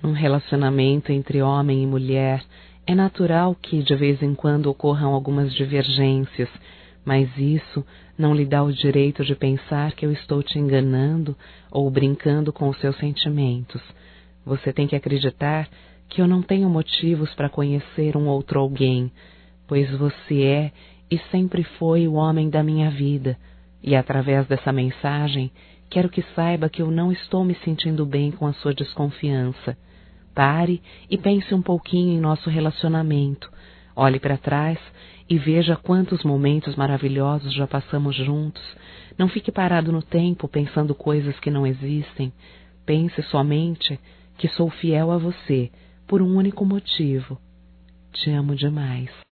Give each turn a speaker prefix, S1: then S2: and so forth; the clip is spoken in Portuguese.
S1: Num relacionamento entre homem e mulher, é natural que de vez em quando ocorram algumas divergências, mas isso não lhe dá o direito de pensar que eu estou te enganando ou brincando com os seus sentimentos. Você tem que acreditar que eu não tenho motivos para conhecer um outro alguém, pois você é e sempre foi o homem da minha vida, e através dessa mensagem quero que saiba que eu não estou me sentindo bem com a sua desconfiança. Pare e pense um pouquinho em nosso relacionamento. Olhe para trás e veja quantos momentos maravilhosos já passamos juntos. Não fique parado no tempo pensando coisas que não existem. Pense somente que sou fiel a você por um único motivo. Te amo demais.